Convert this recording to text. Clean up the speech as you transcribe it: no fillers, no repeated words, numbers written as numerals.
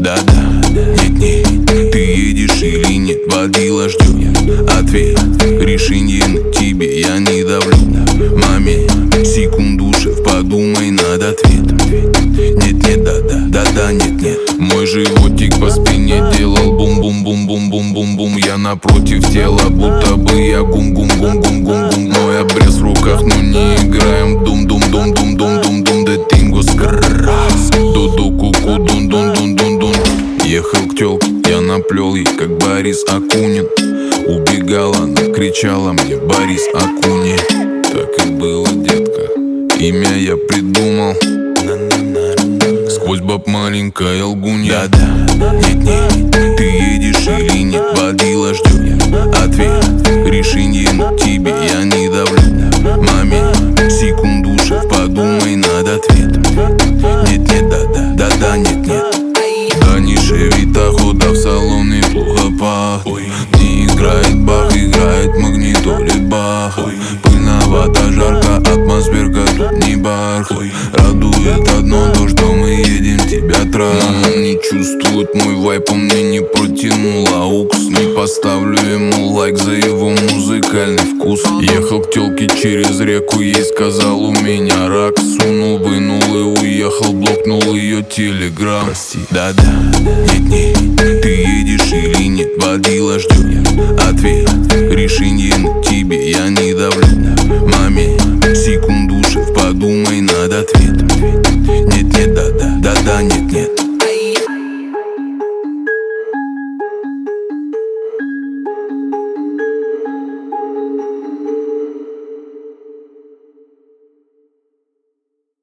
Да-да, нет, ты едешь или нет, водила ждет ответ. Решение на тебе, я не давлю. Момент, секунду, шеф, подумай над ответом. Нет, да-да, нет. Мой животик по спине делал бум-бум-бум-бум-бум-бум-бум. Я напротив тела, будто бы я гум-гум-гум-гум-гум-гум. Мой обрез в руках, но не играем дум-дум-дум-дум-дум-дум-дум. Де тинго скррррас, ду-ду-ку-ку, дун-дун-дун-дун-дун. Ехал к тёлке, я наплел ей, как Борис Акунин. Убегала, она кричала мне: Борис Акунин. Так и было, детка, имя я придумал. Сквозь баб маленькая лгунья. Да-да, нет, ты едешь или нет, водила ждет ответ. Решение на тебе, я не давлю. Момент, секунду, шеф, подумай над ответом. Нет, да-да, нет. Да не шевита, хода в салоне плохо пах. Не играет бах, играет магнитоле бах. Пыльновато, жарко, атмосферка тут не барх. Радует одно то, что мы едем тебя трах. Но он не чувствует мой вайп, он мне не протянул аукс. Не поставлю ему лайк за его музыкальный вкус. Ехал к тёлке через реку, ей сказал: у меня рак. Сунул, вынул и уехал, блокнул ее телеграм. Прости. Да-да, нет, ты едешь или нет, водила ждет ответ. Решение на тебе, я не давлю.